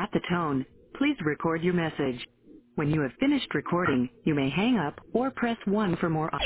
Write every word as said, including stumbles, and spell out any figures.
At the tone, please record your message. When you have finished recording, you may hang up or press one for more options.